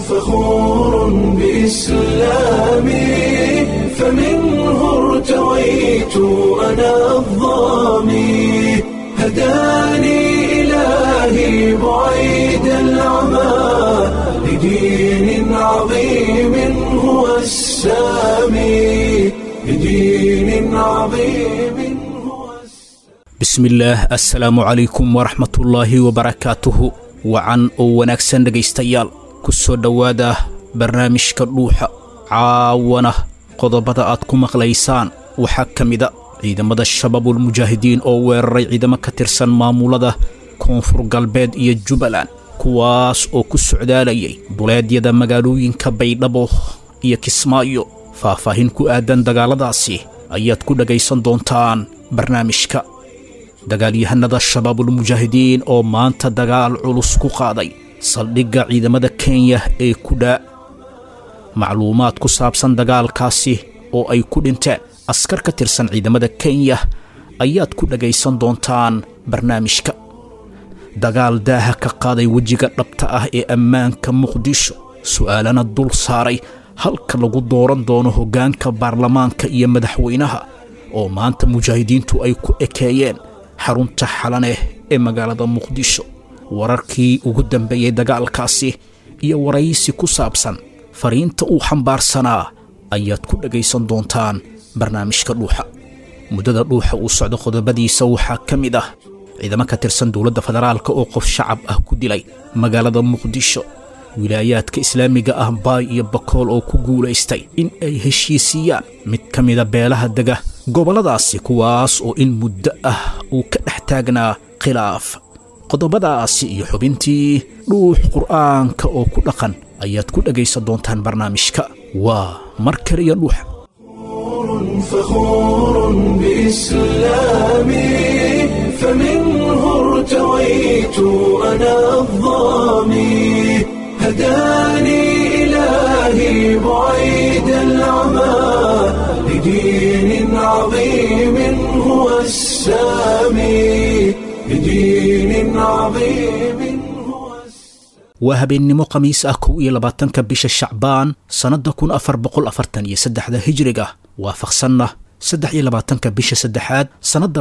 فخور بإسلامي فمنه ارتويت أنا الضامي هداني إلهي بعيد العمى لدين عظيم هو السامي لدين عظيم هو بسم الله السلام عليكم ورحمة الله وبركاته وعن ونكسن dhegaystayaal ku soo dhawaada barnaamijka dhuuxa caawana qodobada aad ku maqlaysaan waxa kamida ciidamada shabaabul mujaahidiin oo weeraray ciidamo ka tirsan maamulada koonfur galbeed iyo Jubbaland kuwaas oo ku socdaalayay duleedyada magaalooyinka Baydhabo iyo Kismaayo faahfaahin ku aadan dagaaladaasi ayaad ku dhagaysan doontaan barnaamijka dagaalyahanada shabaabul mujaahidiin oo maanta dagaal culus ku qaaday saldhigga ciidamada Kenya ee ku dhaa macluumaad ku saabsan dagaalkaasi oo ay ku dhinteen askar ka tirsan ciidamada Kenya ayaad ku dhagaysan doontaan barnaamijka dagaal daaha ka qaaday wajiga dhabta ah ee ammaanka Muqdisho su'aalana dul saaray halka lagu dooran doono hoggaanka baarlamaanka iyo madaxweynaha oo maanta mujaahidiintu ay ku ekeeyeen xarunta xalane ee magaalada Muqdisho wararkii ugu dambeeyay dagaalkaasi iyo waraysi ku saabsan fariinta uu xambaarsanaa ayaad ku dhagaysan doontaan barnaamijka dhuuxa muddada dhuuxa uu socdo qodobadiisa waxaa ka mid ah ciidamo ka tirsan dowladda federaalka oo qof shacab ah ku dilay magaalada Muqdisho wilaayaadka islaamiga ah Baay iyo Bakool oo ku guuleystay in ay heshiisiyaan mid ka mid ah beelaha dega goboladaasi kuwaas oo in muddo ah uu ka dhex taagnaa khilaaf qodobadaasi iyo xubintii dhuux qur'aanka oo ku dhaqan ayaad ku dhagaysan doontaan barnaamijka waa mar kale iyo dhuux فخور بإسلامي فمنه ارتويت أنا الضامي هداني إلهي بعيد العمى لدين عظيم هو السامي لدين عظيم هو وهبينimo khamiis ah 22 bisha Shacbaan sanada 1443 hijriga waafaqsanna 23 bisha saddexaad sanada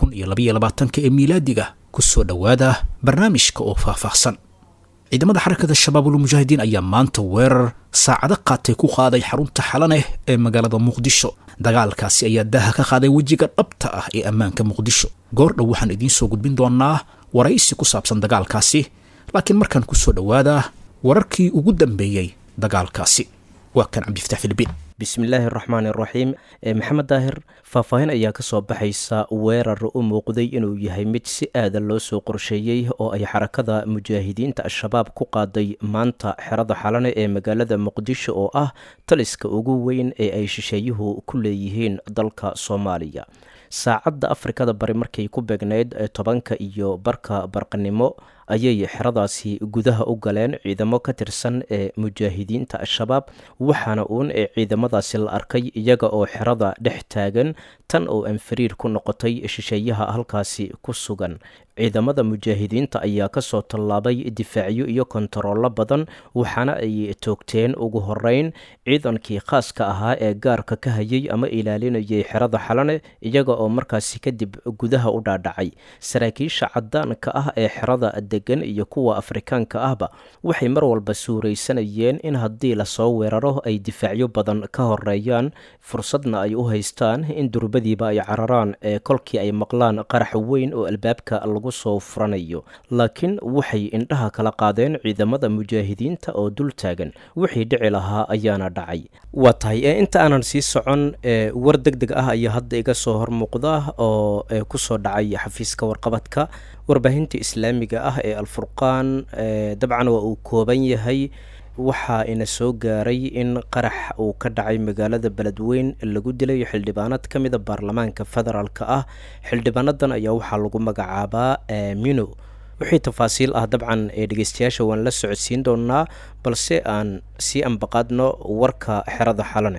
2022 ee miilaadiga ku soo dhawaada barnaamijka oo faahfaahsan ciidamada xarakada shabaabul mujaahidiin ayaa maanta weerar saacado qaatay ku qaaday xarunta xalane ee magaalada Muqdisho dagaalkaasi ayaa daaha ka qaaday wajiga dhabta ah ee ammaanka Muqdisho goor dhow waxaan idiin soo gudbin doonaa waraysi ku saabsan dagaalkaasi laakiin markaan ku soo dhawaada wararkii ugu dambeeyay dagaalkaasi waa kan Cabdifataax Filibin bismillaahi raxmaani raxiim maxamed daahir faahfaahin ayaa ka soo baxaysa weerar u muuqday inuu yahay mid si aada loo soo qorsheeyey oo ay xarakada mujaahidiinta al-shabaab ku qaaday maanta xerada xalane ee magaalada Muqdisho oo ah taliska ugu weyn ee ay shisheeyuhu ku leeyihiin dalka Soomaaliya saacadda Afrikada bari markay ku beegneyd 10 iyo barka barqanimo ayay xeradaasi gudaha u galeen ciidamo ka tirsan ee mujaahidiinta al-shabaab waxaana uun ee ciidamadaasi la arkay iyaga oo xerada dhex taagan tan oo anfariir ku noqotay shisheeyaha halkaasi ku sugan ciidamada mujaahidiinta ayaa ka soo tallaabay difaacyo iyo kontaroolo badan waxaana ay toogteen ugu horeyn ciidankii khaaska ahaa ee gaarka ka hayay ama ilaalinayay xerada xalane iyaga oo markaasi kadib gudaha u dhaadhacay saraakiisha cadaanka ah ee xerada degan iyo kuwa Afrikaanka ahba waxay mar walba suuraysanayeen in haddii la soo weeraro ay difaacyo badan ka horeeyaan fursadna ay u haystaan in durbadiiba ay cararaan ee kolkii ay maqlaan qarax weyn oo albaabka lagu soo furanayo laakiin waxay indhaha kala qaadeen ciidamada mujaahidiinta oo dul taagan wixii dhici lahaa ayaana dhacay waa tahay inta aanan sii socon war degdeg ah ayaa hadda iga soo hormuuqda oo ku soo dhacay xafiiska warqabadka warbaahinta islaamiga ah ee Al-Furqaan dabcan waa uu kooban yahay waxaa ina soo gaaray in qarax uu ka dhacay magaalada Beledweyne lagu dilay xildhibaanad ka mid ah baarlamaanka federaalka ah xildhibaanadan ayaa waxaa lagu magacaabaa Aamino wixii tafaasiil ah dabcan dhageystayaasha waan la socodsiin doonaa balse aan si ambaqaadno warka xerada xalane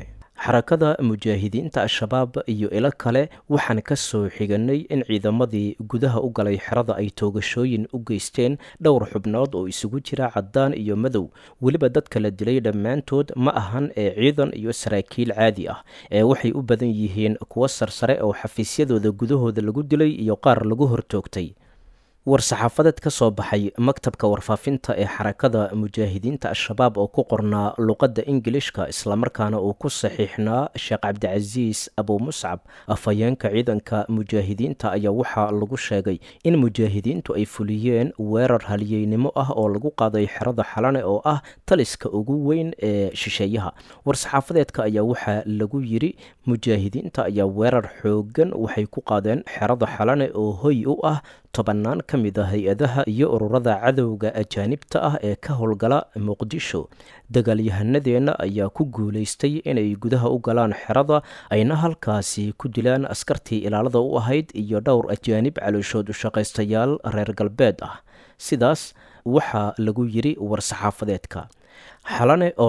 xarakada mujaahidiinta al-shabaab iyo ilo kale waxaan ka soo xiganay in ciidamadii gudaha u galay xerada ay toogashooyin u geysteen dhowr xubnood oo isugu jira caddaan iyo madow weliba dadka la dilay dhammaantood ma ahan ee ciidan iyo saraakiil caadi ah ee waxay u badan yihiin kuwo sarsare oo xafiisyadooda gudahooda lagu dilay iyo qaar lagu hortoogtay war-saxaafadeed ka soo baxay maktabka warfaafinta ee xarakada mujaahidiinta al-shabaab oo ku qornaa luqadda ingilishka islamarkaana uu ku saxiixnaa sheekh cabdicasiis abumuscab afhayeenka ciidanka mujaahidiinta ayaa waxaa lagu sheegay in mujaahidiintu ay fuliyeen weerar halyeynimo ah oo lagu qaaday xerada xalane oo ah taliska ugu weyn ee shisheeyaha war-saxaafadeedka ayaa waxaa lagu yiri mujaahidiinta ayaa weerar xoogan waxay ku qaadeen xerada xalane oo hoy u ah tobannaan ka mid ah hay-adaha iyo ururada cadowga ajaanibta ah ee ka howlgala muqdisho dagaalyahanadeenna ayaa ku guulaystay inay gudaha u galaan xerada ayna halkaasi ku dilaan askartii ilaalada u ahayd iyo dhowr ajaanib calooshood u shaqaystayaal reer galbeed ah sidaas waxaa lagu yiri war-saxaafadeedka xalane oo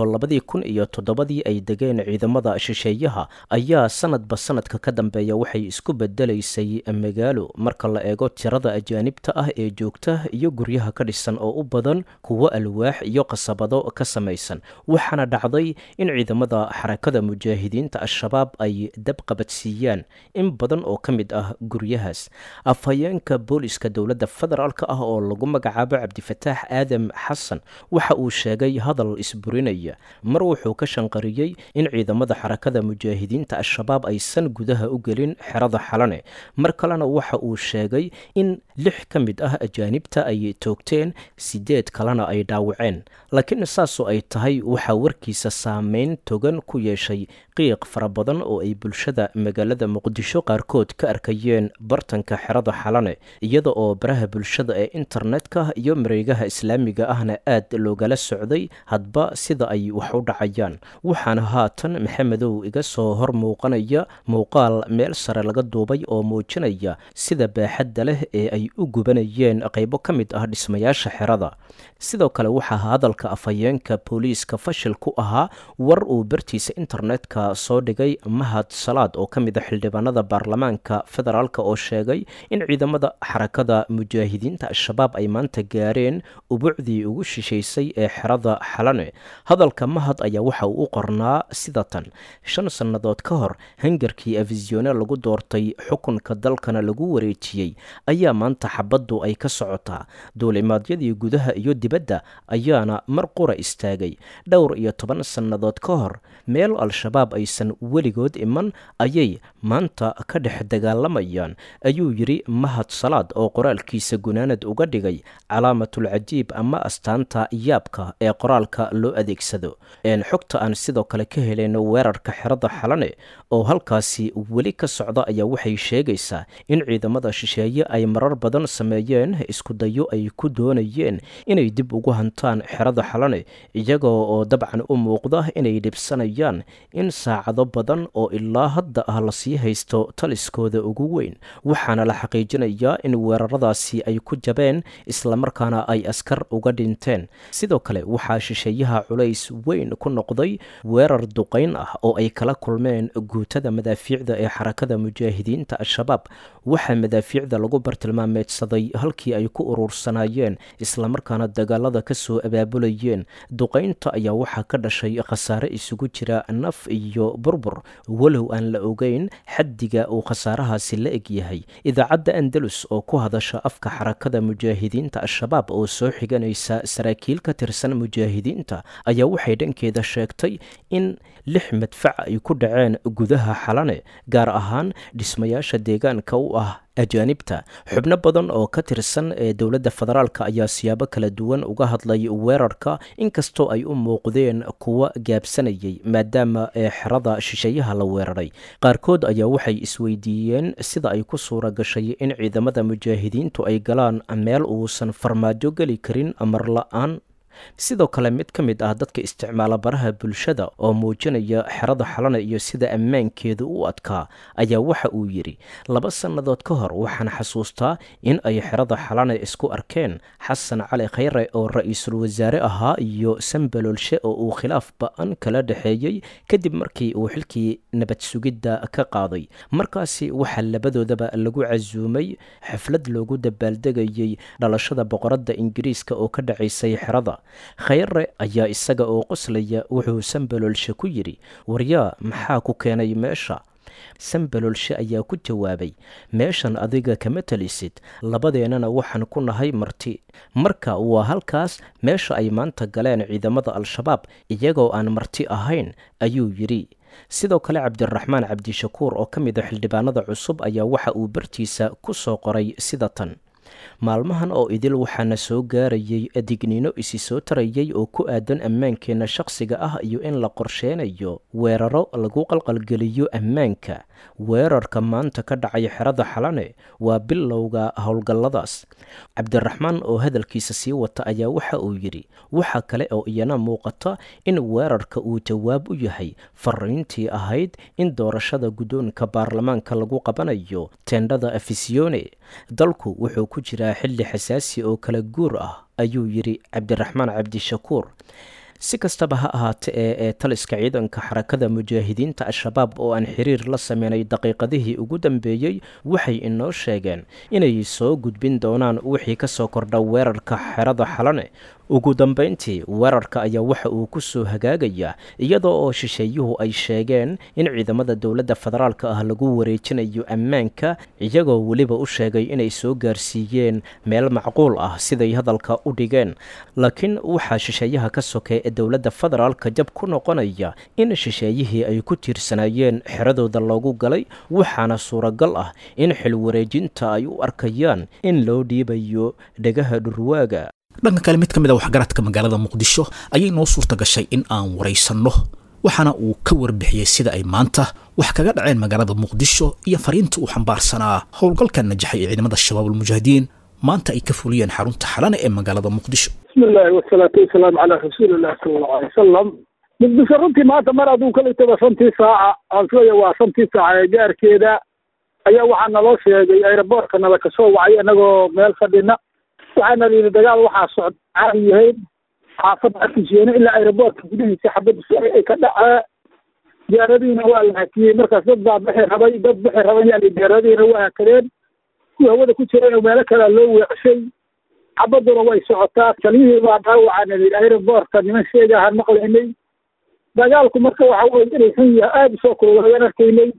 2007 ay degeen ciidamada shisheeyaha ayaa sanadba sanadka ka dambeeya waxay isku bedelaysay magaalo marka la eego tirada ajaanibta ah ee joogta iyo guryaha ka dhisan oo u badan kuwo alwaax iyo qasabado ka samaysan waxaana dhacday in ciidamada xarakada mujaahidiinta al-shabaab ay dab qabadsiiyaan in badan oo ka mid ah guryahaas afhayeenka booliska dowladda federaalk ah oo lagu magacaabo cabdifataax aadam xasan waxa uu sheegay hadal isburinaya mar wuxuu ka shanqariyey in ciidamada xarakada mujaahidiinta al-shabaab aysan gudaha u gelin xerada xalane mar kalena waxa uu sheegay in 6 ka mid ah ajaanibta ay toogteen 8 kalena ay dhaawaceen laakiin saasoo ay tahay waxaa warkiisa saameyn togan ku yeeshay qiiq fara badan oo ay bulshada magaalada muqdisho qaarkood ka arkayeen bartanka xerada xalane iyada oo baraha bulshada ee internetka iyo mareegaha islaamiga ahna aad loogala socday hadba sida ay wax u dhacayaan waxaana haatan maxamedow iga soo hor muuqanaya muuqaal meel sare laga duubay oo muujinaya sida baaxadda leh ee ay u gubanayeen qaybo ka mid ah dhismayaasha xerada sidoo kale waxaa hadalka afhayeenka booliiska fashil ku ahaa war uu bartiisa internetka soo dhigay mahad salaad oo ka mid ah xildhibaanada baarlamaanka federaalk oo sheegay in ciidamada xarakada mujaahidiinta al-shabaab ay maanta gaareen ubucdii ugu shishaysay ee xerada xalane hadalka mahad ayaa waxa uu u qornaa sida tan 5 sannadood ka hor hangarkii afisione lagu doortay xukunka dalkana lagu wareejiyey ayaa maanta xabaddu ay ka socotaa duulimaadyadii gudaha iyo dibadda ayaana mar qura istaagay dhowr iyo 10 sannadood ka hor meel al-shabaab aysan weligood iman ayay maanta ka dhex dagaalamayaan ayuu yiri mahad salaad oo qoraalkiisa gunaanad uga dhigay calaamatul cajiib ama astaanta yaabka ee qoraalka loo adeegsado xogta aan sidoo kale ka helayno weerarka xerada xalane oo halkaasi weli ka socda ayaa waxay sheegaysaa in ciidamada shisheeye ay marar badan sameeyeen isku dayo ay ku doonayeen inay dib ugu hantaan xerada xalane iyagoo oo dabcan u muuqda inay dhibsanayaan in saacado badan oo ilaa hadda ah lasii haysto taliskooda ugu weyn waxaana la xaqiijinayaa in weeraradaasi ay ku jabeen islamarkaana ay askar uga dhinteen sidoo kale waxaa shisheeyaha culays weyn ku noqday weerar duqayn ah oo ay kala kulmeen guutada madaafiicda ee xarakada mujaahidiinta al-shabaab waxaa madaafiicda lagu bartilmaameedsaday halkii ay ku urursanaayeen islamarkaana dagaalada ka soo abaabulayeen duqaynta ayaa waxaa ka dhashay khasaare isugu jira naf iyo burbur walow aan la ogeyn xaddiga uu khasaarahaasi la eg yahay idaacadda andalus oo ku hadasha afka xarakada mujaahidiinta al-shabaab oo soo xiganaysa saraakiil ka tirsan mujaahidiinta ayaa waxay dhankeeda sheegtay in 6 madfac ay ku dhaceen gudaha xalane gaar ahaan dhismayaasha deegaanka u ah ajaanibta xubno badan oo ka tirsan ee dowladda federaalk ayaa siyaabo kala duwan uga hadlay weerarka inkastoo ay u muuqdeen kuwa gaabsanayay maadaama ee xerada shisheeyaha la weeraray qaarkood ayaa waxay isweydiiyeen sida ay ku suura gashay in ciidamada mujaahidiintu ay galaan meel uusan farmaajo geli karin amar la-aan sidoo kale mid ka mid ah dadka isticmaala baraha bulshada oo muujinaya xerada xalane iyo sida ammaankeedu u adkaa ayaa waxa uu yidhi 2 sannadood ka hor waxaan xasuustaa in ay xerada xalane isku arkeen xasan cali khayre oo ra-iisul wasaare ahaa iyo sambaloolshe oo uu khilaaf ba-an kala dhexeeyey kadib markii uu xilkii nabad sugidda ka qaaday markaasi waxaa labadoodaba lagu casuumay xaflad loogu dabaaldegayay dhalashada boqoradda ingiriiska oo ka dhacaysay xerada khayre ayaa isaga oo qoslaya wuxuu sambaloolshe ku yidhi waryaa maxaa ku keenay meesha sambaloolshe ayaa ku jawaabay meeshan adiga kama talisid labadeennana waxaan ku nahay marti marka waa halkaas meesha ay maanta galeen ciidamada al-shabaab iyagoo aan marti ahayn ayuu yidhi sidoo kale cabdiraxmaan cabdishakuur oo ka mid a xildhibaanada cusub ayaa waxa uu bartiisa ku soo qoray sida tan maalmahan oo idil waxaana soo gaarayay adigniino isi soo tarayay oo ku aadan ammaankeenna shakhsiga ah iyo in la qorsheynayo weeraro lagu qalqalgeliyo ammaanka weerarka maanta ka dhacay xerada xalane waa bilowga howlgalladaas cabdiraxmaan oo hadalkiisa sii wata ayaa waxa uu yidhi waxa kale oo iyana muuqata in weerarka uu jawaab u yahay fariintii ahayd in doorashada guddoonka baarlamaanka lagu qabanayo teendhada afisione dalku wuxuu ku jiraa xilli xasaasi oo kala guur ah ayuu yidhi cabdiraxmaan cabdishakuur si kastaba ha ahaate ee taliska ciidanka xarakada mujaahidiinta al-shabaab oo aan xiriir la sameynay daqiiqadihii ugu dambeeyey waxay inoo sheegeen inay soo gudbin doonaan wixii ka soo kordha weerarka xerada xalane ugu dambayntii weerarka ayaa waxa uu ku soo hagaagayaa iyadoo oo shisheeyuhu ay sheegeen in ciidamada dowladda federaalka ah lagu wareejinayo ammaanka iyagoo weliba u sheegay inay soo gaarsiiyeen meel macquul ah siday hadalka u dhigeen laakiin waxaa shisheeyaha ka sokay ee dowladda federaalka jab ku noqonaya in shisheeyihii ay ku tiirsanayeen xeradooda loogu galay waxaana suuragal ah in xil wareejinta ay u arkayaan in loo dhiibayo dhegaha dhurwaaga dhanka kale mid ka mid a waxgaradka magaalada muqdisho ayay noo suurta gashay in aan waraysanno waxaana uu ka warbixiyey sida ay maanta wax kaga dhaceen magaalada muqdisho iyo fariinta uu xambaarsanaa howlgalka najaxay ee ciidamada shabaab ulmujaahidiin maanta ay ka fuliyeen xarunta xalane ee magaalada muqdisho bismillahi wasalaatu wasalaamu calaa rasuulillahi sallallahu alay wasalam muqdisho runtii maanta mar hadduu kala tago 5 saaca aan filaya waa 5 saaca ee gaarkeeda ayaa waxaa naloo sheegay aeroboortka nala kasoo wacay anagoo meel fadhina waxaana yidhi dagaal waxaa socda caadi yahayd xaafadda afisyeene ilaa aeroboortka gudihiisa xabadda sare ay ka dhacaa diyaaradiina waa la hakiyey markaas dad baa bixi rabay yani diyaaradiina waa hakadeen kuwa hawada ku jiray meelo kalea loo weecshay xabadduna way socotaa taliyihii baa dhaawacana yidhi aeroboortka niman sheegahaan maqlaynay dagaalku marka waxa weye inay xun yahay aada usoo kululaayaan arkaynay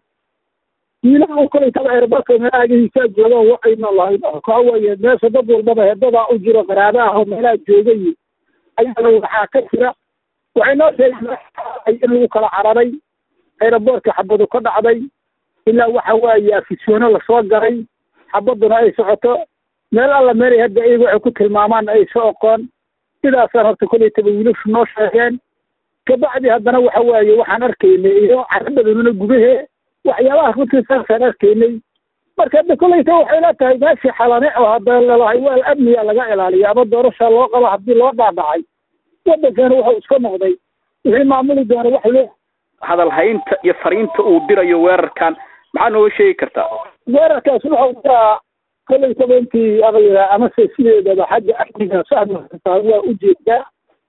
wiilaha u kalaytaba aeroboortka meelaha agihiisaa joogaan waxayna lahayn waxa weeye meesha dad walbaba hedadaa u jiro qaraaba ah oo meelaha joogay ayaana waxaa ka jira waxay noo sheegeen in lagu kala cararay aeroboortka xabadu ka dhacday ilaa waxa waaye afisyoone lasoo garay xabaduna ay socoto meel alla meelay hadda iyagu waxay ku tilmaamaan ay soo oqoon sidaasaan horta kolaytaba wiilashu noo sheegeen kabacdi haddana waxa waaye waxaan arkaynay iyo carabadununa gubahee waxyaabaha runtii saasaan arkaynay marka hadda kolayta waxay la tahay meeshii xalane oo hadda lalahay waa amniga laga ilaaliya ama doorasha loo qabo haddii loo dhaadhacay waddankeena wuxuu iska noqday wixii maamuli doona wax loo hadalhaynta iyo fariinta uu dirayo weerarkan maxaa nooga sheegi kartaa weerarkaas wuxuu diraa kolaytaba intii aqliga amase sideedaba xagga amniga sahmata waa ujeedaa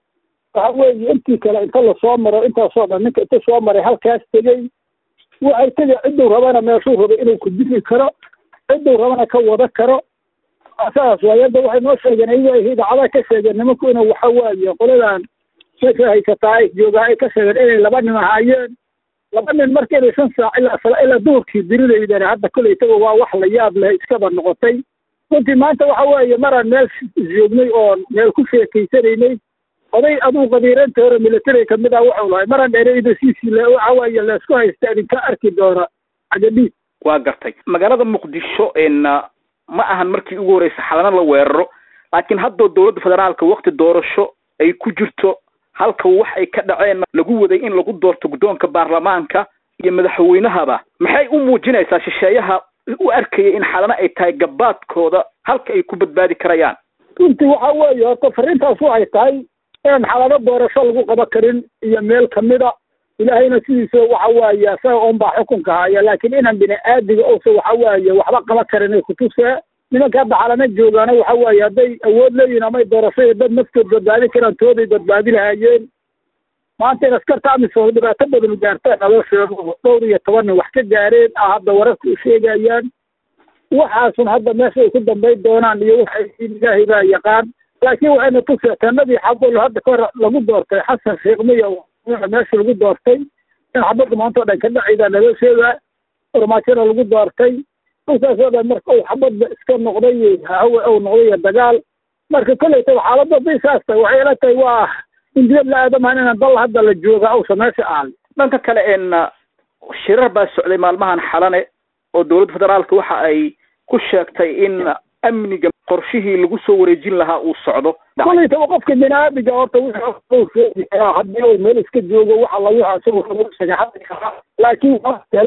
waxa weeye intii kale inta lasoo maro intaasoo dhan ninka inta soo maray halkaas tegey waxay tegay cidduu rabana meeshuu rabay inuu ku dili karo cidduu rabana ka wada karo saas waaye hadda waxay noo sheegeen iyago ay idaacadaha ka sheegeen nimanku inuu waxa waaye qoladan meesha haysataa ay joogaa ay ka sheegeen inay 2 nin ahaayeen 2 nin marka inay 5 saac ilaa duhurkii diridaydana hadda kolaytaba waa wax la yaab leh iskaba noqotay runtii maanta waxa weeye maraan meel joognay oo meel ku sheekaysanaynay oday aduu qadiiranta hore military ka mid ah wuxuu lahay maraan dheerayda siisile waxa waaye laysku haysta idinka arki doona cajadhiid waa gartay magaalada muqdisho ma ahan markii ugu horeysa xalana la weeraro laakiin haddoo dowladda federaalka waqti doorasho ay ku jirto halka wax ay ka dhaceen lagu waday in lagu doorto guddoonka baarlamaanka iyo madaxweynahaba maxay u muujinaysaa shisheeyaha u arkaya in xalana ay tahay gabaadkooda halka ay ku badbaadi karayaan runtii waxa weeye horta fariintaas waxay tahay inaan xalado doorasho lagu qaba karin iyo meel kamida ilaahayna sidiisa waxa waaye isaga unbaa xukunka haya laakiin inaan bini aadiga ose waxa waaye waxba qaba karin ay kutusee nimanka hadda xalana joogaana waxa waaye hadday awood leeyihin amay doorasho iyo dad naftood badbaadi karaan tooday badbaadi lahaayeen maanta in askarta amisom dhibaato badan gaartaan naloo sheego 12 nin wax ka gaareen hadda wararka u sheegayaan waxaasun hadda meesha ay ku dambayn doonaan iyo waxay ilaahay baa yaqaan laakiin waxayna tusee tanadii xabol hadda kahor lagu doortay xasan sheekh miya meesha lagu doortay in xabadda maanta oo dhan ka dhacayda naloo sheegaa farmaajona lagu doortay dhulkaasoo dhan marka uu xabadda iska noqday hawe uu noqday dagaal marka kolleytaba xaaladda hadday saas tahay waxay ila tahay waa in dibad la aadamahan inaan dal hadda la jooga awsa meesha aal dhanka kale shirar baa socday maalmahan xalane oo dowladda federaalka waxa ay ku sheegtay in amniga qorshihii lagu soo wareejin lahaa uu socdo kolleytaba qofka biniaadiga horta wixii haddii uu meel iska joogo waxa la wixii isagu lagu shagaxadi karaa laakiin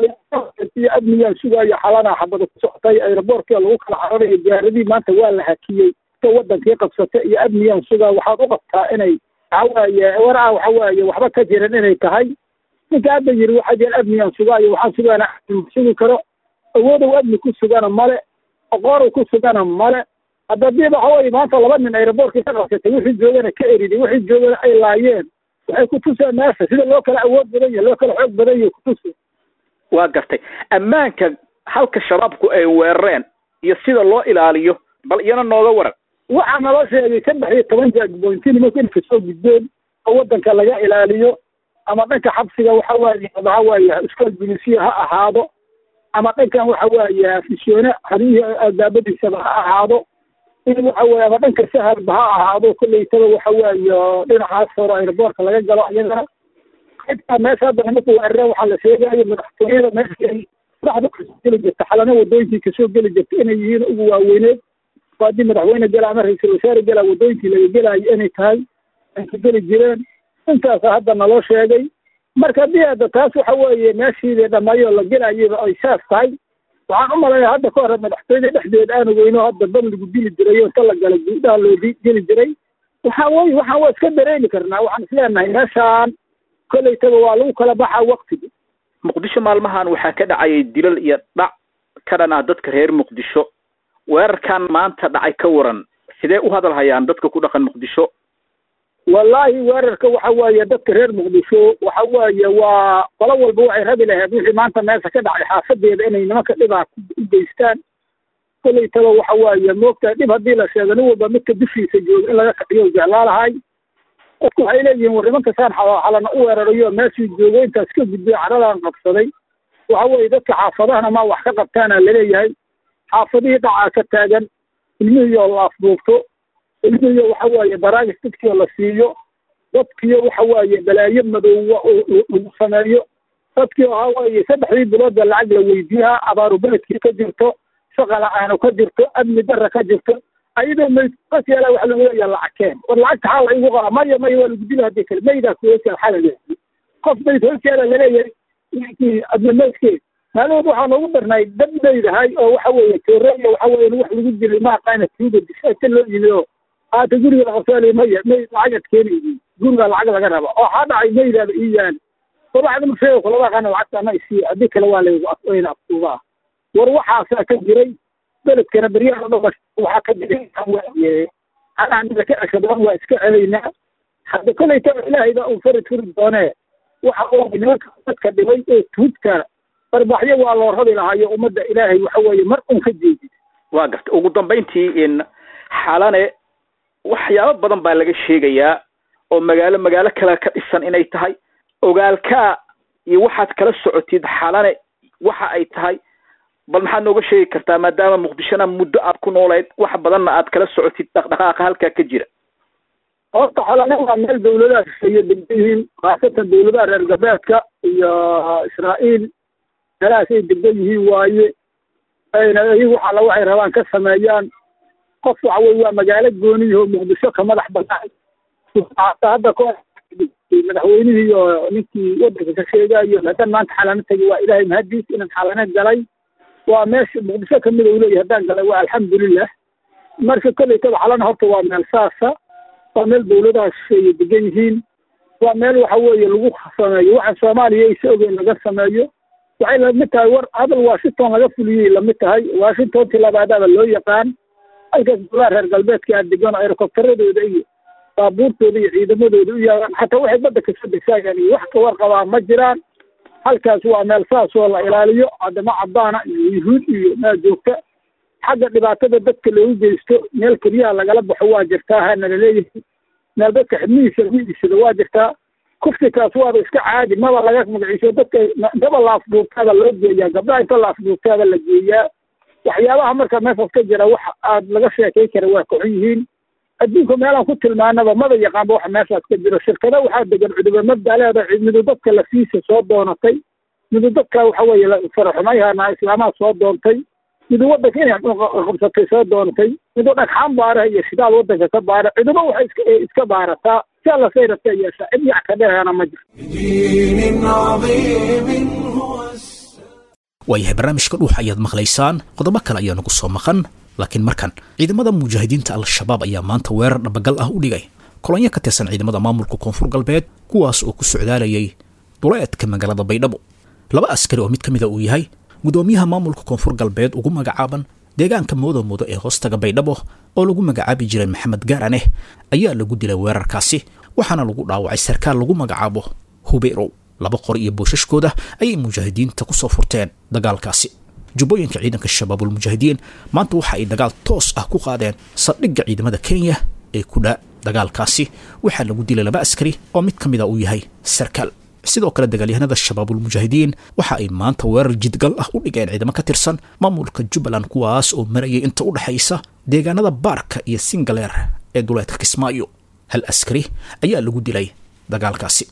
iyo amnigaan sugaayo xalana xabada ku socotay aeroboortka lagu kala cararayo diyaaradii maanta waa la hakiyey wadankii qabsata iyo amnigaan sugaa waxaad u qabtaa inay waxa waaye waraa waxa waaye waxba ka jiran inay tahay ninka hadda yiri waxa jira amnigaan sugaayo waxaan sugaana sugi karo awoodow amni ku sugana male aqoon ku sugana male hadda diiba waxa waaye maanta 2 nin aeroboortka ka qabsatay wixii joogana ka eriday wixii joogana ay laayeen waxay ku tuseen meesha sida loo kala awood badan yahay loo kala xoog badan yahay ku tuseen waa gartay ammaanka halka shabaabku ay weerareen iyo sida loo ilaaliyo bal iyana nooga waran waxaa naloo sheegay 13 jaagboyntii nimanka in kasoo gudbeen oo wadanka laga ilaaliyo ama dhanka xabsiga waxa waaye iskool bilisiya ha ahaado ama dhankan waxa waaye afisyoone hadihi albaabadiisaba ha ahaado in waxa waaye ama dhanka sahalba ha ahaado kolleytaba waxa waaye dhinacaas hore aeroboortka laga galo iyagana xitaa meesha hadda nimanka weerareen waxaa la sheegayo madaxtooyada meesha ay madaxda kasoo geli jirta xalana wadooyinkii kasoo geli jirta inay yihiin ugu waaweyneed haddii madaxweyne gala ama ra-iisul wasaare gala wadooyinkii laga gelaayo inay tahay ay ka geli jireen intaas hadda naloo sheegay marka haddii hadda taas waxa weeye meeshiidii dhammaayoo la gelayaba ay saas tahay waxaan u malaya hadda ka hore madaxtooyada dhexdeeda aanu weyno hadda dad lagu dili jiray oo inta la gala guudaha loo geli jiray waxaan waa iska dareemi karnaa waxaan isleenahay meeshaan kolleytaba waa lagu kala baxaa waqtigi muqdisho maalmahan waxaa ka dhacayay dilal iyo dhac ka dhan ah dadka reer muqdisho weerarkan maanta dhacay ka waran sidee u hadal hayaan dadka ku dhaqan muqdisho wallaahi weerarka waxa waaye dadka reer muqdisho waxa waaye waa qolo walba waxay rabi lahayd wixii maanta meesha ka dhacay xaafadeeda inay nimanka dhibaa u geystaan kolleytaba waxa waaye moogtahay dhib haddii la sheego nin walba midka dushiisa jooga in laga kaxiyo jeclaa lahay dadku waxay leeyihiin war nimanka saan xalana u weerarayo meeshii joogo intaas ka gudbay caradan qabsaday waxa weeye dadka xaafadahana ma wax ka qabtaana laleeyahay xaafadihii dhacaa ka taagan ilmihiioo la afduubto ilmihiiyo waxa waaye baraagis dadkiio la siiyo dadkiyo waxa waaye balaayo madoowa lagu sameeyo dadkii waxa waaye 3 biloodba lacag la weydiiyaa abaaru beledkii ka jirto shaqa la-aanu ka jirto amni darra ka jirto ayadoo maydkas yaala wax lagu leeyaha lacagkeen war lacagta xaal la igu qaba maya waa lagu dila haddii kale maydaa kuweysa xalale qof mayd hooseeda laleeyahay ninkii adna maydkeed maalmood waxaa noogu darnay dad maydahay oo waxa weeye tooreeya waxa weeye wax lagu dilay maaqaana tuuga dishaata loo yimi oo haata guriga la qabsaali maya mayd lacagad keenaydi guriga lacag laga raba oo waxaa dhacay maydaaba ii yaali war waxda ma sheego kula waaqana lacagta ana isiiya haddii kale waa layna aftuubaa war waxaasaa ka jiray beledkana beryaha dhan waxaa ka jiray anaaniga ka ashadaan waa iska celaynaa hadda kolleytaba ilaahay baa uu farid furi doonee waxa weeye nimanka dadka dhibay ee tuhudka barbaxyo waa loo rabi lahaayo ummadda ilaahay waxa weeye mar un ka jeedid waa garta ugu dambayntii in xalane waxyaabo badan baa laga sheegayaa oo magaalo kale ka dhisan inay tahay ogaalkaa iyo waxaad kala socotid xalane waxa ay tahay bal maxaad nooga sheegi kartaa maadaama muqdishona muddo aad ku noolayd wax badanna aad kala socotid dhaqdhaqaaqa halkaa ka jira horta xalane waa meel dawladaha shisheeye degdan yihiin khaasatan dawladaha reer galbeedka iyo israa'iil meelahaas ay degdan yihiin waaye iyagu waxala waxay rabaan ka sameeyaan qof waxa weye waa magaalo gooniyaho muqdisho ka madax banaan hadda ka madaxweynihii iyo ninkii wadanka ka sheegayo haddaan maanta xalano tegi waa ilaahay mahadiis inaan xalano galay waa meesha muqdisho kamida u leeyahay haddaan galay waa alxamdulilah marka kolleytaba xalana horta waa meel saasa waa meel dawladaha shisheeye degan yihiin waa meel waxa weeye lagu sameeyo waxa soomaaliya ay ogeyn laga sameeyo waxay lamid tahay war hadal Washington laga fuliyey lamid tahay Washington tilaabada loo yaqaan halkaas dowladaha reer galbeedka ay degan helicopteradooda iyo baabuurtooda iyo ciidamadooda u yaalaan xataa waxay badda ka soo degsaayaan iyo wax ka warqabaa ma jiraan halkaas waa meel saas oo la ilaaliyo cadamo cadaana iyo yuhuud iyo meel joogta xagga dhibaatada dadka loogu geysto meel keliya lagala baxo waa jirtaa hana leeyahay meel dadka xidmihiisa waa jirtaa kuftigaas waa iska caadi maba laga magaciiso dadka daba laaf duubtada loo geeyaa gabdhaha inta laaf duubtada la geeyaa waxyaabaha marka meeshaas ka jira wax aad laga sheekay kara waa ku yihiin adduunka meelaan ku tilmaanaba maba yaqaanba waxa meeshaas ka jira shirkada waxaa degan cuduba mabdaleeda midu dadka la fiisa soo doonatay midu dadka waxa weeye faraxumayhana islaamaha soo doontay midu wadanka inay qabsatay soo doontay midu dhagxaan baara iyo shidaal wadanka ka baara cuduba waxay iska baarataa si alla sayrata yeesha cid yac ka dheheena ma jiro waayahay barnaamijka dhuuxa ayaad maqlaysaan qodobo kale ayaa nagu soo maqan laakiin markan ciidamada mujaahidiinta al-shabaab ayaa maanta weerar dhabagal ah u dhigay kolonyo ka tirsan ciidamada maamulka koonfur galbeed kuwaas oo ku socdaalayay duleedka magaalada baydhabo laba askari oo mid ka mid uu yahay gudoomiyaha maamulka koonfur galbeed ugu magacaaban deegaanka moodo ee hoostaga baydhabo oo lagu magacaabi jiray maxamed gaarane ayaa lagu dilay weerarkaasi waxaana lagu dhaawacay sarkaal lagu magacaabo hubeerow laba qor iyo boosashkooda ayay mujaahidiinta ku soo furteen dagaalkaasi jubbooyinka ciidanka shabaabul mujaahidiin maanta waxa ay dagaal toos ah ku qaadeen saldhigga ciidamada Kenya ee ku dhaa dagaalkaasi waxaa lagu dilay laba askari oo mid ka mid uu yahay sarkaal sidoo kale dagaalyahanada shabaabul mujaahidiin waxa ay maanta weerar jidgal ah u dhigeen ciidamo ka tirsan maamulka Jubbaland kuwaas oo marayay inta u dhaxaysa deegaanada Baarka iyo Singaleer ee duleedka Kismaayo hal askari ayaa lagu dilay dagaalkaasi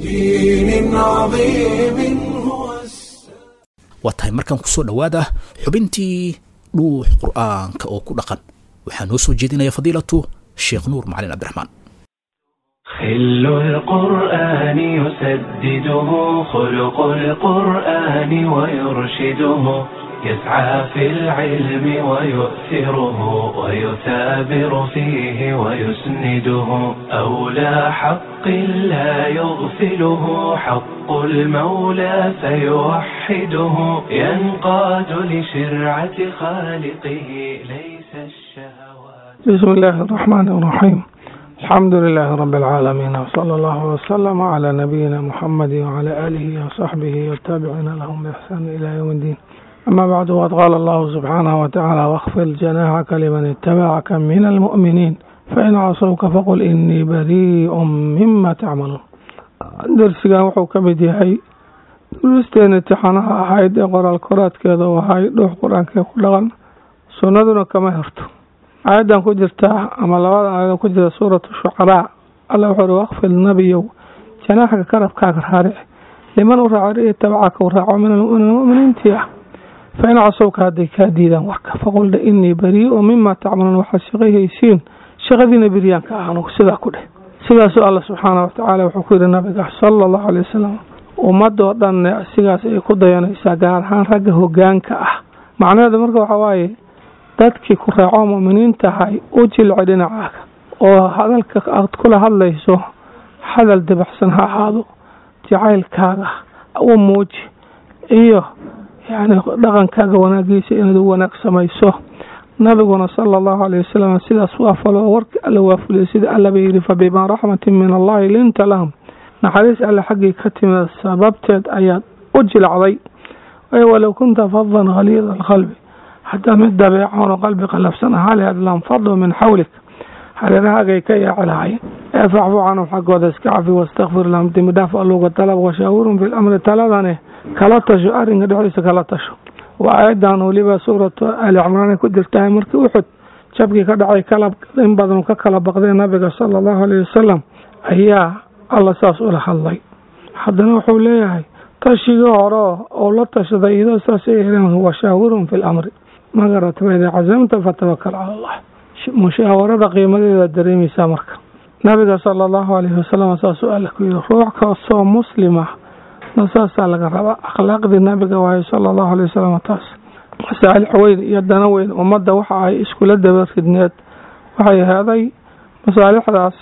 واتهاي مركان كسو دوادا حبنتي روح قرآنك أو كدقن وحنو سو جيدنا يا فضيلة الشيخ نور معلن عبد الرحمن خل القرآن يسدده خلق القرآن ويرشده يسعى في العلم ويؤثره ويثابر فيه ويسنده أولى حق لا يغفله حق المولى فيوحده ينقاد لشرعة خالقه ليس الشهوات. بسم الله الرحمن الرحيم. الحمد لله رب العالمين وصلى الله وسلم على نبينا محمد وعلى آله وصحبه والتابعين لهم بإحسان إلى يوم الدين. أما بعد وقد قال الله سبحانه وتعالى واخفض جناحك لمن اتبعك من المؤمنين فإن عصوك فقل إني بريء مما تعملون. درسك وحو كمدي هاي درستين امتحانها هايد قرأ القرآن كذا وهاي روح قرآن كذا سندنا كما هرتو عادا كجرتا أما لواد عادا كجرتا سورة الشعراء الله وحو واخفض النبي جناحك كرف كاكر هارئ لمن ورعري اتبعك ورعو من المؤمنين تياه فإن عصوك هذه كاديدا وحكا فقل إني بريء مما تعملون وحشغيه يسين شغذين بريان كأهانوك سيدا كله سيدا سؤال الله سبحانه وتعالى وحكور النبي صلى الله عليه وسلم ومدو أن سيدا سيكود ينسى قارحان رقه قانك معنى هذا مركو حواي تدكي كرعو مؤمنين تهي أجل عدنا عاك وهذا كل هذا يسو هذا الدبحسنها هذا جعيل كاغا وموج إيوه يعني دغن كاغا وناغيسي إنه وناك سميسو نبينا صلى الله عليه وسلم سيدا سوافل وورك ألا وافل سيدا ألا بيري فبما رحمة من الله لنت لهم نحريس ألا حقي كتم سببتد آيات أجل علي ولو كنت فظا غليظ القلب حتى مد بيعون قلبك لفسنا هالي أدلام فضوا من حولك هالي راقي كي على عين فاعفو عنهم حق وذسك عفي واستغفر لهم تمدافع اللغة الطلب وشاورهم في الأمر التلاباني كلا تشو أرين قد حيث كلا تشو وأيضا وليبا سورة آل عمران كدر تايمر كوحد شبكي كدعي كلاب إن بدن ككلاب بقدين نبي صلى الله عليه وسلم أيها الله ساسؤل حالي حد نوحو ليه تشيغ عراه أو لا تشد إذا ساسئلهم هو شاورهم في الأمر ما قرأت وإذا عزمت فتوكل على الله مشاورة قيمة إذا دريمي سامرك نبي صلى الله عليه وسلم ساسؤلك روحك الصوم مسلمة نصاص على الربا أخلاق ذي النبي وعليه صلى الله عليه وسلم تاس مسائل حويد يدنا وين ومدة وحى إسكول الدبر في النت وحي هذا مسائل حداث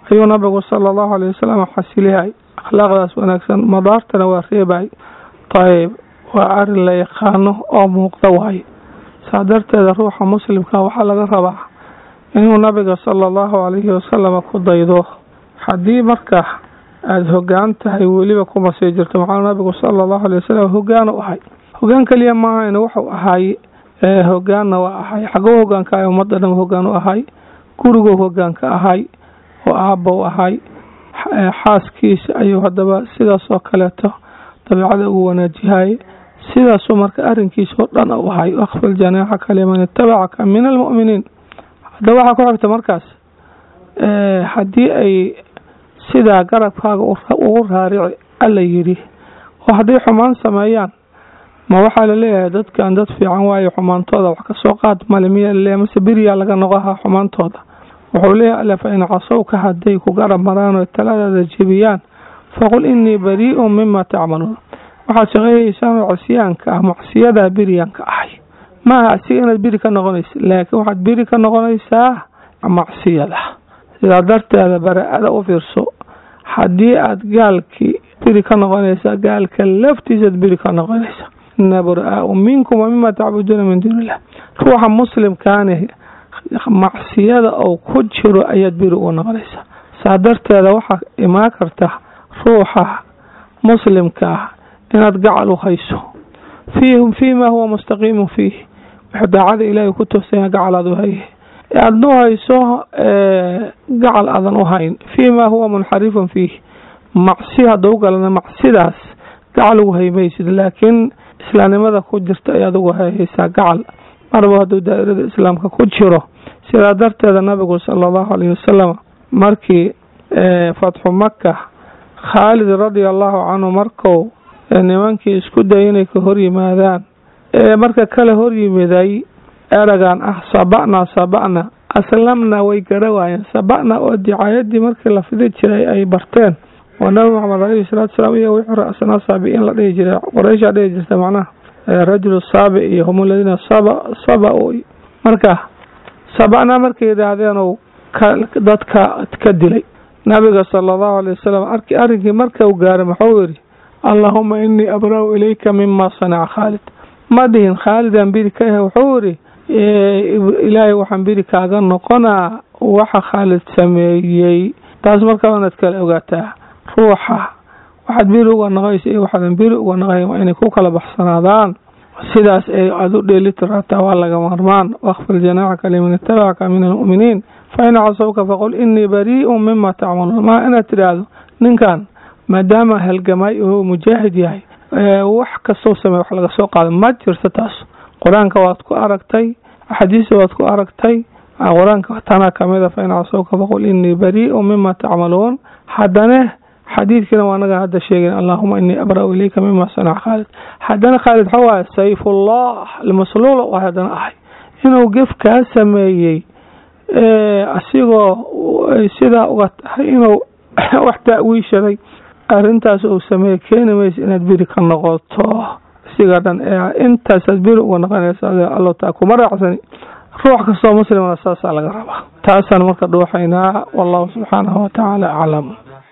ayuu nabigu sala allahu alayh wasalam xasilihay akhlaaqdaas wanaagsan madaartana waa reebay ayib waa arin la yaqaano oo muuqda waaye saa darteeda ruuxa muslimka waxaa laga rabaa inuu nabiga sala allahu calayhi wasalam ku daydo haddii marka aada hogaan tahay weliba kuma sii jirto maxaa nabigu sala allahu alayh wasalam hogaan u ahay hogaan keliya maahayn wuxuu ahay hogaanna waa ahay xaguu hogaanka ahay ummadda dhan hogaan u ahay guriguu hogaanka ahay oo aabba u ahay xaaskiisa ayuu haddaba sidaas oo kaleeto dabeicada ugu wanaajihay sidaasuu marka arrinkiisa oo dhan u ahay akhfil janaaxaka liman itabacaka min almu'miniin haddaba waxaa ku xigta markaas haddii ay sidaa garabkaaga ugu raarici alla yidhi oo hadday xumaan sameeyaan ma waxaa laleeyahay dadkan dad fiican waayo xumaantooda wax kasoo qaad male miya laleeyahay mase beriyaa laga noqohaa xumaantooda wuxuu leeyahay alla fa in casawka hadday ku garab maraan oo taladaada jebiyaan faqul innii barii'un mima tacmaluun waxaad shaqeeyeysaan oo casiyaanka ah macsiyadaa beriyaanka ahay maaha asiga inaad beri ka noqonaysa laakiin waxaad beri ka noqonaysaa macsiyada sidaa darteeda bara-ada u fiirso haddii aad gaalkii beri ka noqonaysa gaalka laftiisaad beri ka noqonaysa inna bara-aau minkum wa mima tacbuduuna min duuni illah ruuxa muslimkaani macsiyada oo ku jiro ayaad beri uga noqonaysa saa darteeda waxaa imaan karta ruuxa muslimka ah inaad gacal u hayso fiima huwa mustaqiimun fiih wuxuu daacada ilaahay ku toosanya gacal aad u haye aadna u hayso gacal aadan u hayn fiima huwa munxarifun fiih macsi hadda u galana macsidaas gacal ugu haymaysid laakiin islaamnimada ku jirta ayaad ugu hayhaysaa gacal marba hadduu daa'irada islaamka ku jiro sidaa darteeda nabigu sala allahu alayhi wasalam markii fatxu maka khaalid radia allahu canhu marku nimankii isku day inay ka hor yimaadaan marka kale hor yimiday eragan ah saba'na aslamna way gara waayeen saba'na oo dicaayadii markii la fidi jiray ay barteen oo nabi maxamed alayhi salaatu salaam iyo wixii ra'sanaa saabi'iin la dhihi jiray qoreysha dhihi jirta macnaha rajulu saabi iyo hum aladiina saba'u marka saba'na markay yidhaahdeen oo dadka ka dilay nabiga sala allahu alayh wasalam arrinkii marka uu gaaray muxuu yidhi allahuma inii abra'u ilayka mima sanaca khaalid ma dhihin khaalidaan biri ka yahay wuxuu yidhi ilaahay waxaan biri kaaga noqonaa waxa khaalid sameeyey taas marka waanaad kala ogaataa ruuxa waxaad biri uga noqonaysa iyo waxaadan biri uga noqonayn waa inay ku kala baxsanaadaan sidaas ay aada u dheelitirataa waa laga marmaan wakhfil janaaxaka liman itabacaka min almu'miniin fa in casawka faqul innii barii'un mima tacmaluun maa inaad tidhaahdo ninkan maadaama halgamay oo mujaahid yahay wax kastoo sameey wax laga soo qaado ma jirto taas qur-aanka waad ku aragtay axaadiista waad ku aragtay qur-aanka tanaa kamida fa in casawka faqul innii barii'un mima tacmaluun haddana xadiidkiina waa naga hadda sheegin allahuma inii abra'u ilayka mima sanaca khaalid haddana khaalid waxa waaye sayfullah almasluul oo haddana ahay inuu gef kaa sameeyey asigoo sidaa uga tahay inuu wax ta'wiishaday arrintaas uu sameeyey keeni maysa inaad beri ka noqoto siga dhan intaasaad beri uga noqonaysa allo taa kuma raacsani ruux kastoo muslimana saasaa laga rabaa taasaan marka dhuuxaynaa wallahu subxaanahu watacaala aclam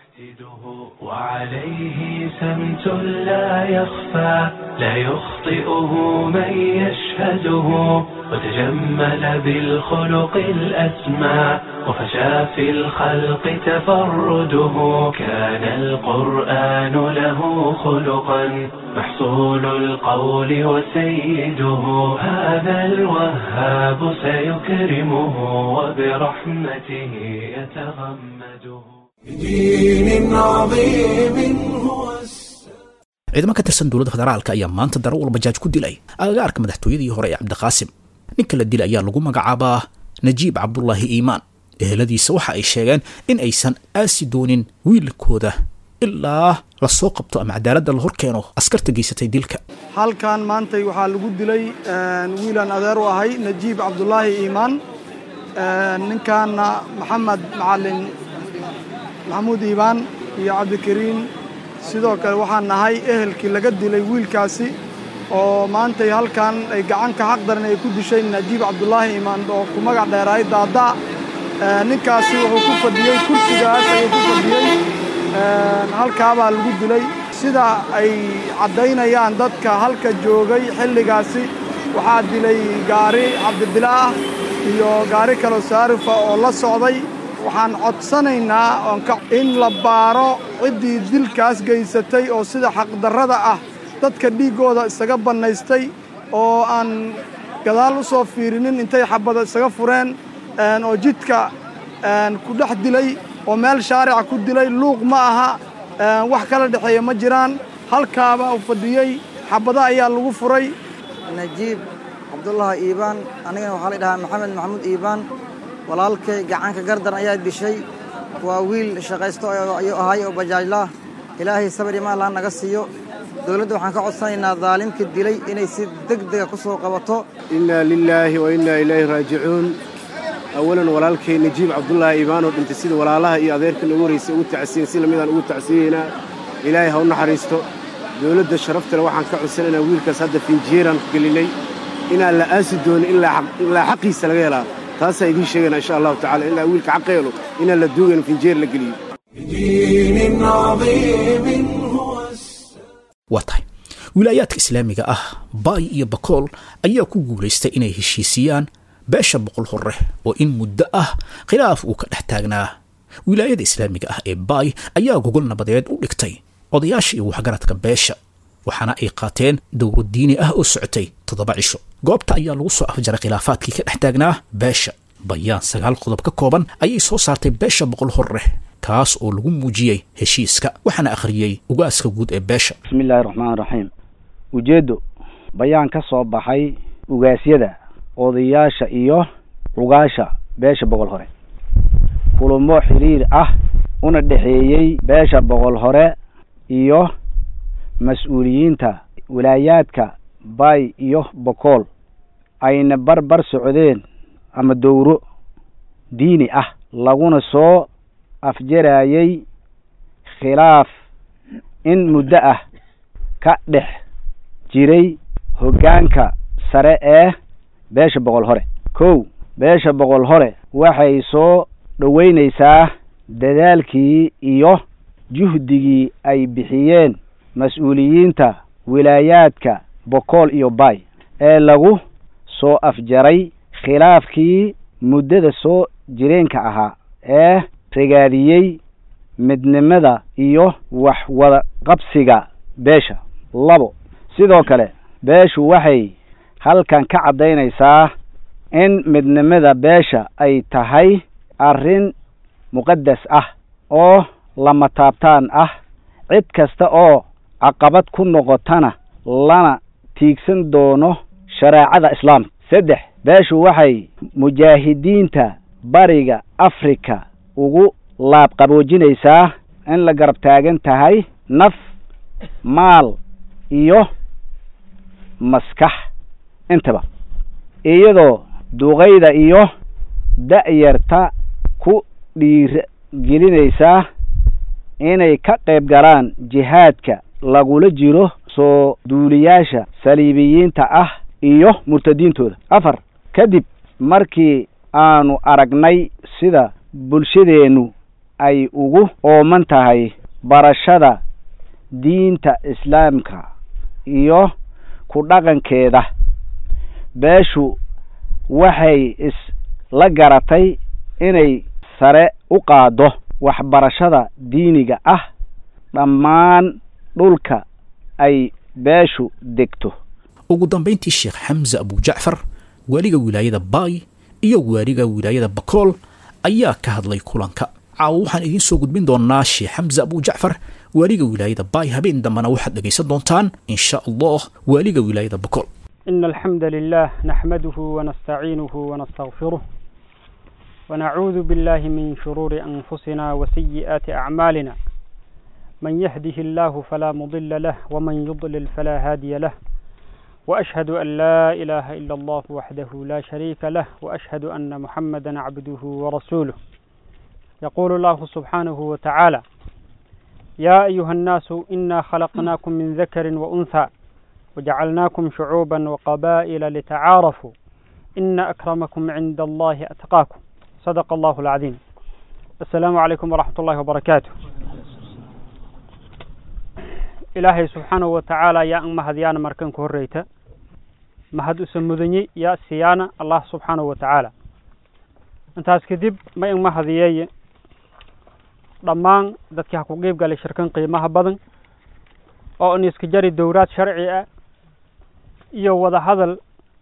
وعليه سمت لا يخفى لا يخطئه من يشهده وتجمل بالخلق الأسمى وفشى في الخلق تفرده كان القرآن له خلقا محصول القول وسيده هذا الوهاب سيكرمه وبرحمته يتغمده ciidamo ka tirsan dowladda federaalka ayaa maanta darawal bajaaj ku dilay agagaarka madaxtooyadii hore ee cabdiqaasim ninka la dilay ayaa lagu magacaabaa najiib cabdullaahi iimaan eheladiisa waxa ay sheegeen in aysan aasi doonin wiilkooda ilaa la soo qabto ama cadaaladda la hor keeno askarta geysatay dilka halkan maantay waxaa lagu dilay wiilaan adeer u ahay najiib cabdullaahi iimaan ninkaana maxamed macalin maxamuud iibaan iyo cabdikariin sidoo kale waxaan nahay ehelkii laga dilay wiilkaasi oo maantay halkan ay gacanka xaq daran ay ku dishay najiib cabdullaahi iimaan oo ku magac dheeraay daada ninkaasi wuxuu ku fadhiyey kursigaas ayuu ku fadhiyey halkaabaa lagu dilay sida ay caddaynayaan dadka halka joogay xilligaasi waxaa dilay gaari cabdibila ah iyo gaari kaloo saarifa oo la socday waxaan codsanaynaa in la baaro ciddii dilkaas geysatay oo sida xaqdarrada ah dadka dhiiggooda isaga bannaystay oo aan gadaal u soo fiirinin intay xabada isaga fureen oo jidka ku dhex dilay oo meel shaarica ku dilay luuq ma aha wax kala dhexeeya ma jiraan halkaaba uu fadhiyey xabada ayaa lagu furay najiib cabdullaahi iibaan anigana waxaa la dhahaa maxamed maxamuud iibaan walaalkay gacanka gardan ayaa dishay waa wiil shaqaysto ayuu ahay oo bajaajlah ilaahay sabir imaan laha naga siiyo dowladda waxaan ka codsanaynaa daalimka dilay inay si degdega ku soo qabato innaa lilaahi wa innaa ilayhi raajicuun awalan walaalkay najiib cabdullaahi iibaan oo dhintay sida walaalaha iyo adeerka noogu horeysay ugu tacsiyen si lamidaan ugu tacsiyeynaa ilaahay ha u naxariisto dowladda sharaftale waxaan ka codsanaynaa wiilkaas hadda finjeeraan ku gelinay inaan la aasi doonin ilaa xaqiisa laga helaa taasaa idiin sheegayna insha allahu tacala ilaa wiilka xaq helo inaan la duugayno finjeer la geliyo waa tahay wilaayaadka islaamiga ah baay iyo bakool ayaa ku guulaystay inay heshiisiyaan beesha boqol hore oo in muddo ah khilaaf uu ka dhex taagnaa wilaayada islaamiga ah ee baay ayaa gogol nabadeed u dhigtay odayaasha iyo waxgaradka beesha waxaana ay qaateen dowlad diini ah oo socotay 7 cisho goobta ayaa lagu soo afjaray khilaafaadkii ka dhex taagnaa beesha bayaan 9 qodob ka kooban ayay soo saartay beesha boqol hore kaas oo lagu muujiyay heshiiska waxaana akhriyay ugaaska guud ee beesha bismillaahir rahmaanir rahiim ujeedo bayaan ka soo baxay ugaasyada odayaasha iyo ugaasha beesha boqol hore kulamo xiriir ah una dhaxeeyay beesha boqol hore iyo mas'uuliyiinta wilaayaadka baay iyo boqol ayna barbar socdeen ama dowro diini ah laguna soo afjarayay khilaaf in muddo ah ka dhex jiray hoggaanka sare ee beesha boqol hore kow beesha boqol hore waxay soo dhaweynaysaa dadaalkii iyo juhdigii ay bixiyeen mas'uuliyiinta wilaayaadka boqol iyo baay ee lagu soo afjaray khilaafkii muddada soo jireenka ahaa ee ragaadiyey midnimada iyo wax wada qabsiga beesha labo sidoo kale beeshu waxay halkan ka caddaynaysaa in midnimada beesha ay tahay arrin muqaddas ah oo lama taabtaan ah cid kasta oo caqabad ku noqotana lana tiigsan doono shareecada islaamka saddex beeshu waxay mujaahidiinta bariga afrika ugu laabqaboojinaysaa in la garab taagan tahay naf maal iyo maskax intaba iyadoo duqayda iyo da'yarta ku dhiirgelinaysaa inay ka qayb galaan jihaadka lagula jiro soo duuliyaasha saliibiyiinta ah iyo murtadiintooda afar kadib markii aanu aragnay sida bulshadeennu ay ugu ooman tahay barashada diinta islaamka iyo ku dhaqankeeda beeshu waxay isla garatay inay sare u qaado waxbarashada diiniga ah dhammaan dhulka ay beeshu degto ugu dambeyntii sheekh xamza abu jacfar waaliga wilaayada baay iyo waaliga wilaayada bakool ayaa ka hadlay kulanka caawa waxaan idiin soo gudbin doonaa sheekh xamza abu jacfar waaliga wilaayada baay habeen dambana waxaad dhegaysan doontaan insha allah waaliga wilaayada bakool إن الحمد لله نحمده ونستعينه ونستغفره ونعوذ بالله من شرور أنفسنا وسيئات أعمالنا من يهده الله فلا مضل له ومن يضلل فلا هادي له وأشهد أن لا إله إلا الله وحده لا شريك له وأشهد أن محمدا عبده ورسوله يقول الله سبحانه وتعالى يا أيها الناس إنا خلقناكم من ذكر وأنثى وجعلناكم شعوبا وقبائل لتعارفوا إن أكرمكم عند الله أتقاكم صدق الله العظيم. السلام عليكم ورحمة الله وبركاته. إلهي سبحانه وتعالى يا أم هديان مركن كوريتا mahad u samudanyay yaa siyaana allah subxaanahu wa tacaala intaas kadib ma in mahadiyeeye dhammaan dadkii ha ku qeyb galay shirkan qiimaha badan oo in iska jari dowraad sharci ah iyo wada hadal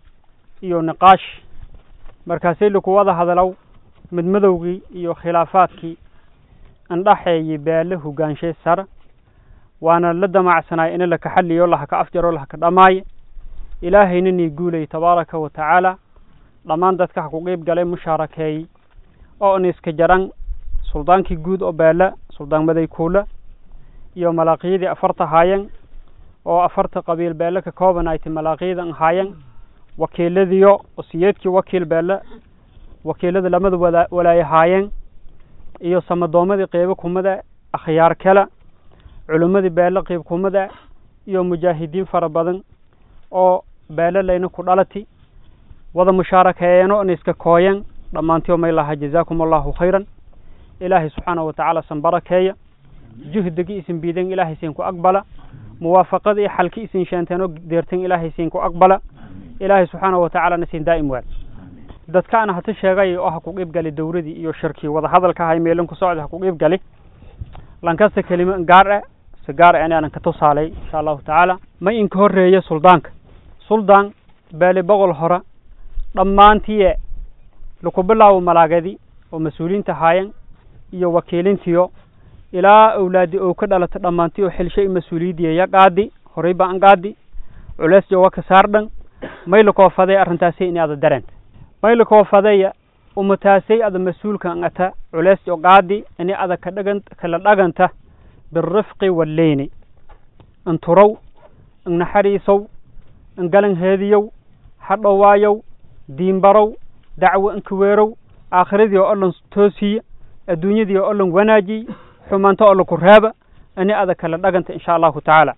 iyo niqaash markaasay lagu wada hadalow mid madowgii iyo khilaafaadkii andhaxeeyay beele hogaanshay sare waana la damacsanay in la ka xalliyo la ka afjaro la ka dhamaayo ilaahayna ni guulay tabaaraka wa tacaala dhammaan dadka ku qeyb galay mushaarakeey oo in iska jaran suldaankii guud oo beela suldaan maday kuula iyo malaaqiyadii afarta haayeen oo afarta qabiil beela ka kooban ay malaaqiyada haayeen wakiiladiyo wasiyeedkii wakiil beela wakiilada lamada walaay haayeen iyo samadoomadii qeyb kumada akhyaar kala culimadii beela qeyb kumada iyo mujaahidiin fara badan oo beela layna ku dhalati wada mushaarakeeyeen in iska kooyeen dhamaantii ma ilaha jazaakumullahu khayran ilaahi subhanahu wa ta'ala san barakeeya juhdigii isin biidan ilaahi siin ku aqbala muwaafaqadii xalkii isin sheentano deertan ilaahi siin ku aqbala ilaahi subhanahu wa ta'ala nasin daa'im waad dadka ana hata sheegay oo ha ku qeyb gali dowradii iyo shirkii wada hadalka hay meelan ku socda ha ku qeyb gali lankasta kelimo gaar aan ka tusaalay insha Allah ta'ala ma in ka horeeyo suldaan baali boqol hora dhamaantii lagu bilaabo malaagadi oo mas'uuliinta haayeen iyo wakiilintiyo ilaa awlaadi oo ka dhalata dhamaantii oo xilshay mas'uuliyadii ya qaadi horay baan qaadi culeys jawa ka saardan mayl ko faday arintaasi in aad dareen mayl ko faday umataasay aad mas'uulka ata culeys oo qaadi in aad ka kala dhaganta بالرفق واللين ان تروا ان نحريسوا ان قلن هذيو حدوايو دين برو دعوة ان كويرو آخر ذي أولن توسي الدنيا ذي أولن وناجي حمان تأولن كرهابة أني أذكر لدغنت إن شاء الله تعالى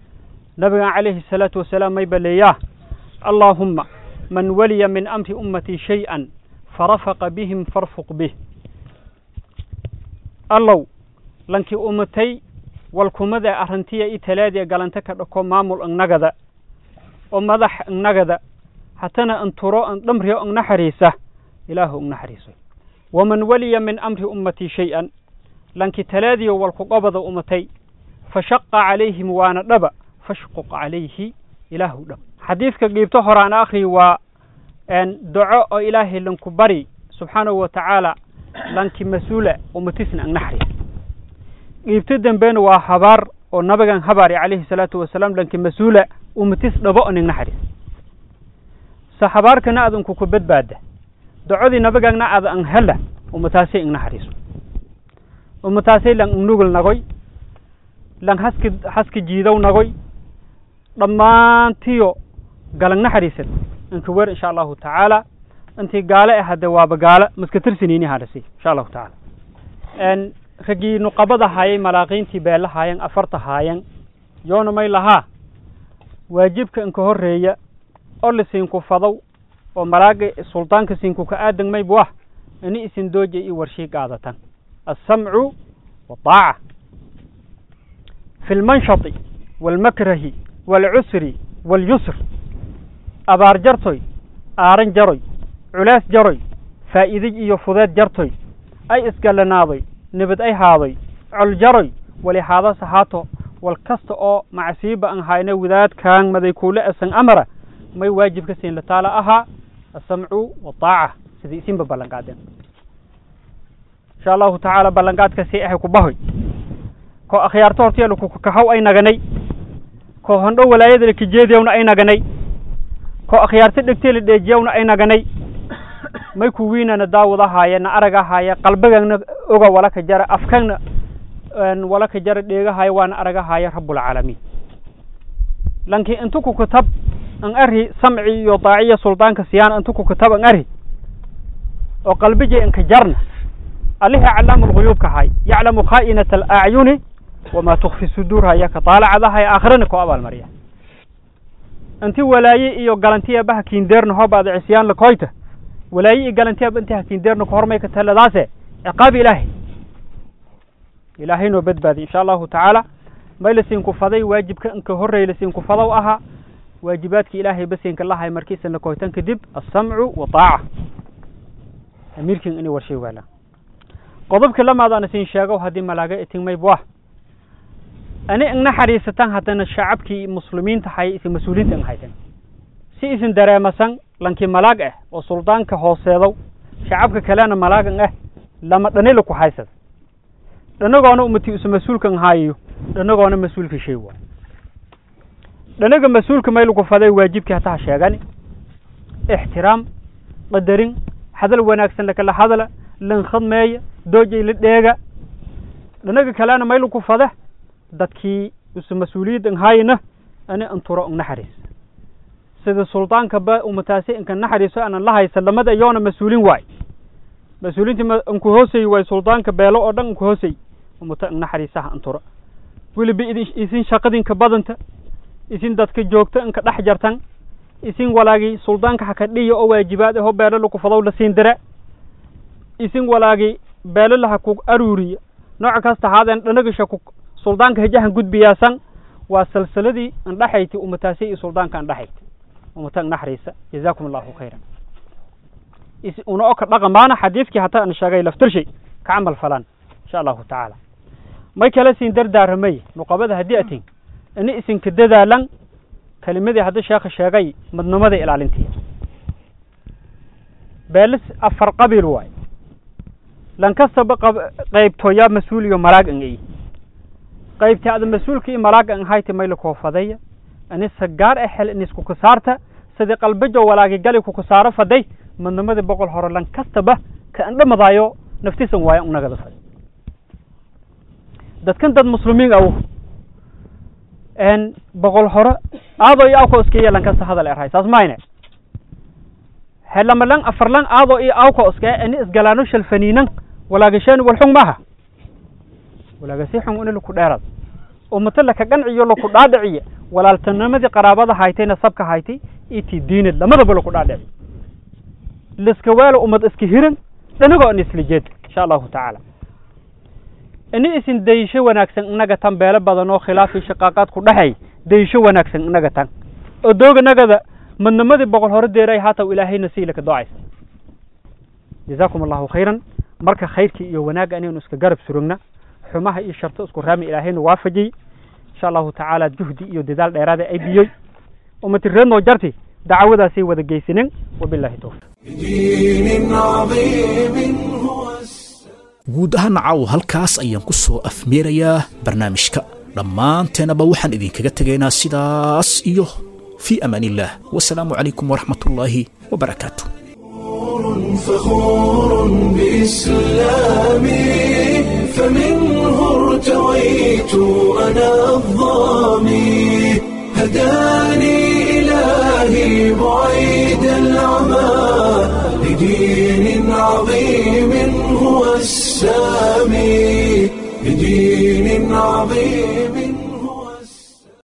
نبي عليه الصلاة والسلام ما يبلياه اللهم من ولي من أمر أمتي شيئا فرفق بهم فارفق به الله لانكي أمتي والكمدة أرنتية إتلادية قالنتك لكم مامل النقدة ومدح النقدة حتى أن ترى أن نمري أن نحريسه إله أن نحريسه ومن ولي من أمر أمتي شيئا لانكي تلادية والقبضة أمتي فشق عليهم وانا دبا فشقق عليه إله دب حديثك قيبته عن آخي وأن دعاء إلهي لنكبري سبحانه وتعالى لانكي مسؤولة أمتسن أن نحريسه يبتدن بين وحبار والنبي حباري عليه الصلاة والسلام لأنك مسؤولة ومتس نبأ إن نحرس سحبار كنا أذن كوكبت بعده دعودي نبي جنا أذن هلا ومتاسي إن نحرس ومتاسي لأن نقول نقول لأن حسك جيدو نقول لما تيو قال نحرس إنك ور إن شاء الله تعالى أنت قال أحد وابقال مسكتر سنيني هذا إن شاء الله تعالى أن رجي نقبض هاي ملاقين تبال هاي أفرت هاي يوم ما لها واجبك إنك هرية أول سينكو فضو وملاقي السلطان كسينكو كأدن ما يبوه إني اسم دوجي ورشيك عادة السمع والطاعة في المنشط والمكره والعسر واليسر أبار جرتوي آرن جروي علاس جروي فائدي يفضات جرتوي أي إسكال ناضي نبت أي هذي الجري ولهذا صحاته والكست أو معسيبة أن هاي نوذات كان مذي كل أسن أمره ما يواجب كسين لتعالى أها السمع والطاعة سذي اسم ببلنقادين إن شاء الله تعالى بلنقاد كسيئه كبهي كو أخيار تورتي لكو كهو أي نغني كو هندو ولا يدرك جيديون أي نغني كو أخيار تدكتي لديجيون أي نغني ما يكوينا نداوضها هاي نأرجها هاي قلبنا أوجا ولا كجرا أفكارنا ولا كجرا ديجا هاي وأنا أرجها هاي رب العالمين لكن أنتو كتب أن أري سمعي يطاعي سلطان كسيان أنتو كتب أن أري وقلبي جي إنك جرنا عليه علام الغيوب كهاي يعلم خائنة الأعين وما تخفي الصدور هاي كطالع هاي آخرنا كأبا المريا أنتي ولاي إيو قالنتي بها كيندير نهو بعد عصيان لكويته walaayi galantiya inta hakin deerno ka hormay ka taladaase ciqaab ilaahay noo badbaadi insha Allah ta'ala maylasin ku faday waajibka in ka horreeylasin ku fadaw aha waajibaadka ilaahay basinka lahay markiisa la kooytan kadib as-sam'u wa ta'a amirkin inii warshay wala qodobka lamaadana siin sheego hadii malaaga itimay baa أنا إن حريستان هتنا الشعب كي مسلمين تحي إث مسؤولين تنهايتن سي إثن درا مسان لانكي ملاقة وسلطان كهوسيدو شعب كلام ملاقة لما تنيلو كحيسد لنقول أمتي اسم مسؤول كان هايو لنقول مسؤول في شيء لنقول مسؤول كمايلو كفاده واجب كهتا شيئاني احترام قدرين هذا الوناكسن لك الله هذا لنخد ماي دوجي لديغا لنقول كلام مايلو كفاده dadkii isu mas'uuliyad hayna ana anturo naxariis sida sultaanka ba umataasi in kan naxariiso aan la haysan lamada yoona mas'uulin waay mas'uulinta in ku hoosay way sultaanka beelo oo dhan ku hoosay umata naxariisaha anturo wali bi idin shaqadin ka badanta idin dadka joogta in ka dhax jartan idin walaagi sultaanka haka dhiyo oo waajibaad ah oo beelo lagu fadaw la siin dira idin walaagi beelo la ku aruuriyo nooc kasta haadan dhanaga shaku سلطان كهجهن جود بياسن وسلسلة أن رحيت ومتاسي سلطان كان رحيت ومتن نحريسة جزاكم الله خيرا. أنا أكرر رقم معنا حديث كي حتى أن الشجاع لفتر شيء كعمل فلان إن شاء الله تعالى. ما يكلسين در مي مقابل هديئتين أن اسم كددا لن كلمة هذا الشيخ الشجاع من نمط إلى الانتهاء. بلس أفرق بالواي لن كسب قيب تويا مسؤول يوم مراج إنجي. قيبتي هذا مسؤول كي ملاك أن هاي تميل كوفضية أن السجار أحل إن يسكو كسارته صدق البجو ولا جالي كسارة فدي من نمد بقول هرلان كستبه كأن مضايو نفتيسن ويا ونجد فدي ده كنت المسلمين أو أن بقول هرا هذا يأكل سكيا لان كست هذا الإرهاي سازمينه هلا ملان أفرلان هذا يأكل سكيا أن إسجلانوش الفنينن ولا جشان والحكم معها ولا جسيحهم إنه لكودارد ومثل كجن عيون لكودادعية ولا التنمذ قرابة هايتين السبك هايتي إتي دين لما ذبل لكودادعية لسكوال ومد إسكهيرن لنقول نسلجد إن شاء الله تعالى إني إسن ديشة وناكسن نجتان بيلا بدنو خلاف شقاقات كودهاي ديشة وناكسن نجتان الدوق نجدا من نمذ بقول هرد ديري حتى إلهي نسيلك ضعيف جزاكم الله خيرا مركا خيرك يوناق أني ونسك جرب سرنا حماها إيه شرط أذكر رامي إلهين وافجي إن شاء الله تعالى جهدي يوددال إرادة أي بيوي ومترين وجرتي دعوة سي وذا جيسنين وبالله توفيق. guud ahaan caaw halkaas ayaan ku soo afmeerayaa barnaamijka dhammaanteenaba waxaan idinkaga tegaynaa sidaas iyo في أمان الله والسلام عليكم ورحمة الله وبركاته. فخور بإسلامي فمنه ارتويت